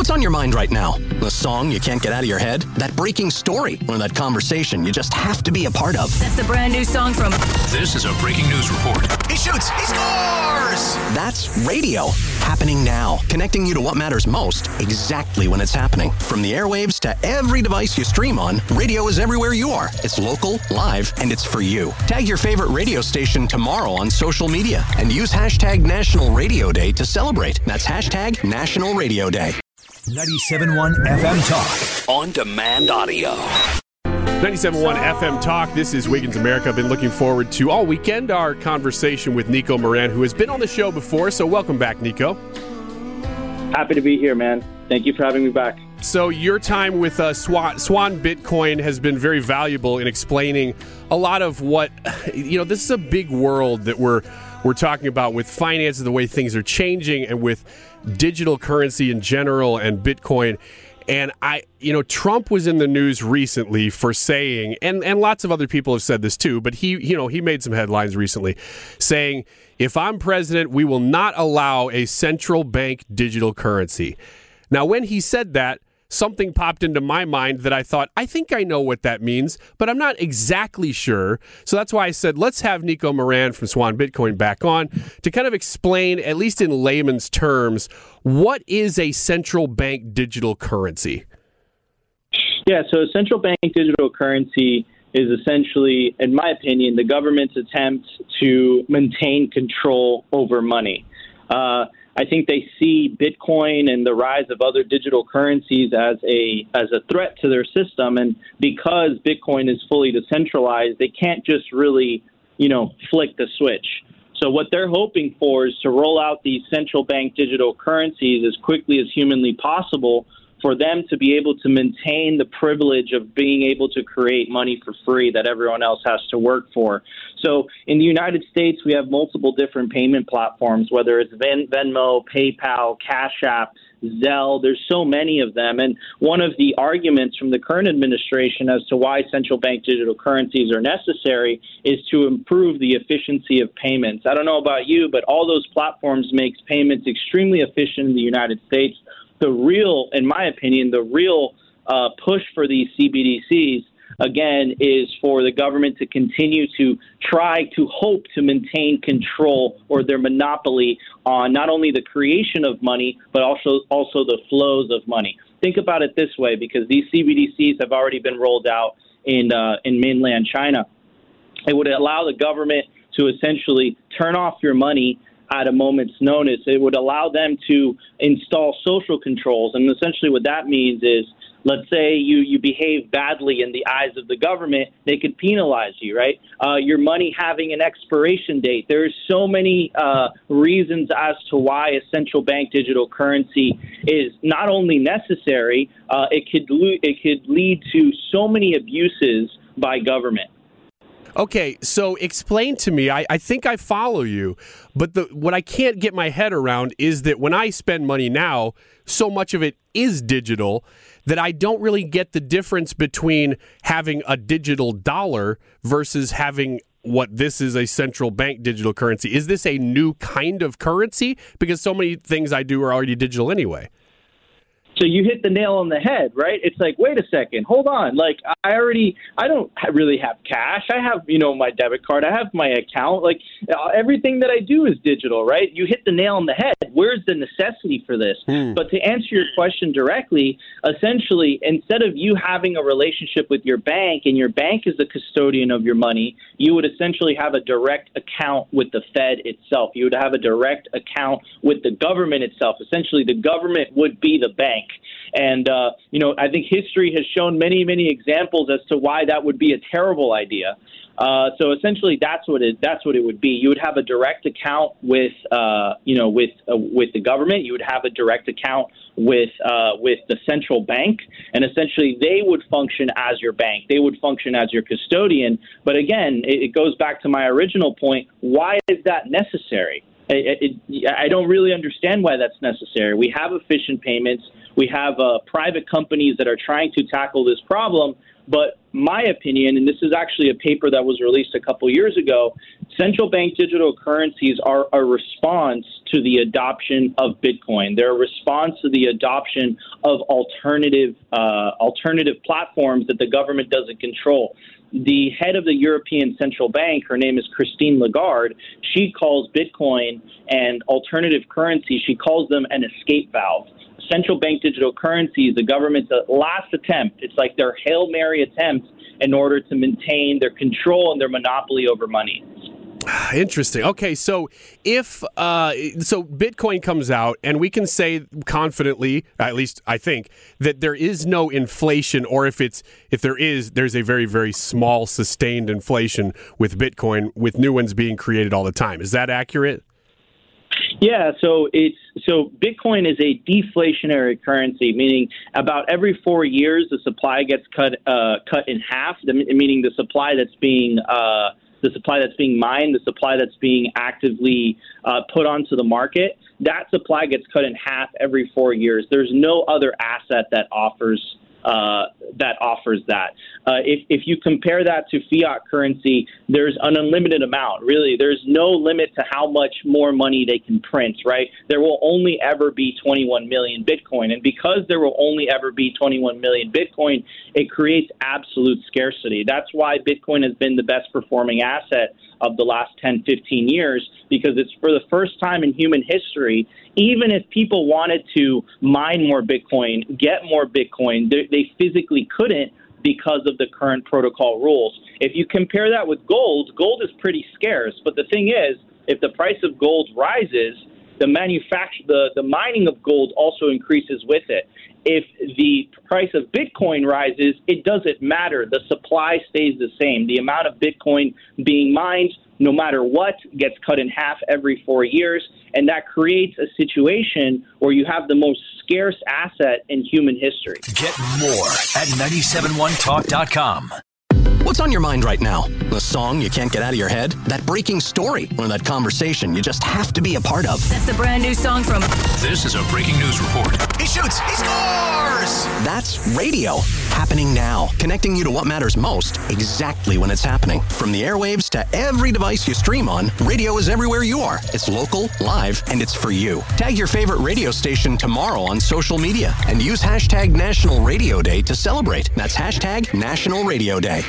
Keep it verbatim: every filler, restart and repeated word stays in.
What's on your mind right now? The song you can't get out of your head? That breaking story? Or that conversation you just have to be a part of? That's the brand new song from... This is a breaking news report. He shoots! He scores! That's radio. Happening now. Connecting you to what matters most, exactly when it's happening. From the airwaves to every device you stream on, radio is everywhere you are. It's local, live, and it's for you. Tag your favorite radio station tomorrow on social media and use hashtag National Radio Day to celebrate. That's hashtag National Radio Day. ninety-seven point one F M Talk. On demand audio. ninety-seven point one F M Talk. This is Wiggins America. I've been looking forward to all weekend our conversation with Nico Moran, who has been on the show before. So welcome back, Nico. Happy to be here, man. Thank you for having me back. So your time with uh, Swan, Swan Bitcoin has been very valuable in explaining a lot of what, you know, this is a big world that we're we're talking about with finances, the way things are changing, and with digital currency in general and Bitcoin. And I, you know, Trump was in the news recently for saying, and, and lots of other people have said this too, but he, you know, he made some headlines recently saying, if I'm president, we will not allow a central bank digital currency. Now, when he said that, something popped into my mind that I thought, I think I know what that means, but I'm not exactly sure. So that's why I said, let's have Nico Moran from Swan Bitcoin back on to kind of explain, at least in layman's terms, what is a central bank digital currency? Yeah, so a central bank digital currency is essentially, in my opinion, the government's attempt to maintain control over money. Uh, I think they see Bitcoin and the rise of other digital currencies as a as a threat to their system. And because Bitcoin is fully decentralized, they can't just really, you know, flick the switch. So what they're hoping for is to roll out these central bank digital currencies as quickly as humanly possible for them to be able to maintain the privilege of being able to create money for free that everyone else has to work for. So in the United States, we have multiple different payment platforms, whether it's Ven- Venmo, PayPal, Cash App, Zelle. There's so many of them. And one of the arguments from the current administration as to why central bank digital currencies are necessary is to improve the efficiency of payments. I don't know about you, but all those platforms makes payments extremely efficient in the United States. The real, in my opinion, the real uh, push for these C B D Cs, again, is for the government to continue to try to hope to maintain control or their monopoly on not only the creation of money, but also also the flows of money. Think about it this way, because these C B D Cs have already been rolled out in uh, in mainland China. It would allow the government to essentially turn off your money at a moment's notice. It would allow them to install social controls. And essentially what that means is, let's say you, you behave badly in the eyes of the government, they could penalize you, right? Uh, your money having an expiration date. There's so many uh, reasons as to why a central bank digital currency is not only necessary, uh, it could lo- it could lead to so many abuses by government. Okay, so explain to me, I, I think I follow you, but the what I can't get my head around is that when I spend money now, so much of it is digital that I don't really get the difference between having a digital dollar versus having what this is a central bank digital currency. Is this a new kind of currency? Because so many things I do are already digital anyway. So you hit the nail on the head, right? It's like, wait a second, hold on. Like, I already, I don't really have cash. I have, you know, my debit card. I have my account. Like, everything that I do is digital, right? You hit the nail on the head. Where's the necessity for this? Hmm. But to answer your question directly, essentially, instead of you having a relationship with your bank and your bank is the custodian of your money, you would essentially have a direct account with the Fed itself. You would have a direct account with the government itself. Essentially, the government would be the bank. And, uh, you know, I think history has shown many, many examples as to why that would be a terrible idea. Uh, so essentially, that's what it that's what it would be. You would have a direct account with, uh, you know, with uh, with the government. You would have a direct account with uh, with the central bank, and essentially they would function as your bank. They would function as your custodian. But again, it, it goes back to my original point. Why is that necessary? It, it, I don't really understand why that's necessary. We have efficient payments. We have uh, private companies that are trying to tackle this problem. But my opinion, and this is actually a paper that was released a couple years ago, central bank digital currencies are a response to the adoption of Bitcoin. They're a response to the adoption of alternative uh, alternative platforms that the government doesn't control. The head of the European Central Bank, her name is Christine Lagarde, she calls Bitcoin and alternative currency, she calls them an escape valve. Central bank digital currencies, the government's last attempt. It's like their Hail Mary attempt in order to maintain their control and their monopoly over money. Interesting. Okay, so if uh, so, Bitcoin comes out, and we can say confidently, at least I think, that there is no inflation, or if it's if there is, there's a very very small sustained inflation with Bitcoin, with new ones being created all the time. Is that accurate? Yeah, so it's so Bitcoin is a deflationary currency, meaning about every four years the supply gets cut uh, cut in half. The, meaning the supply that's being uh, the supply that's being mined, the supply that's being actively uh, put onto the market, that supply gets cut in half every four years. There's no other asset that offers. Uh, that offers that. Uh, if, if you compare that to fiat currency, there's an unlimited amount. Really, there's no limit to how much more money they can print, right? There will only ever be twenty-one million Bitcoin. And because there will only ever be twenty-one million Bitcoin, it creates absolute scarcity. That's why Bitcoin has been the best performing asset of the last ten, fifteen years, because it's for the first time in human history, even if people wanted to mine more Bitcoin, get more Bitcoin, they, they physically couldn't because of the current protocol rules. If you compare that with gold, gold is pretty scarce. But the thing is, if the price of gold rises, the manufacture, the, the mining of gold also increases with it. If the price of Bitcoin rises, it doesn't matter. The supply stays the same. The amount of Bitcoin being mined, no matter what, gets cut in half every four years. And that creates a situation where you have the most scarce asset in human history. Get more at nine seven one talk dot com. What's on your mind right now? The song you can't get out of your head? That breaking story? Or that conversation you just have to be a part of? That's the brand new song from... This is a breaking news report. He shoots! He scores! That's radio. Happening now. Connecting you to what matters most, exactly when it's happening. From the airwaves to every device you stream on, radio is everywhere you are. It's local, live, and it's for you. Tag your favorite radio station tomorrow on social media and use hashtag National Radio Day to celebrate. That's hashtag National Radio Day.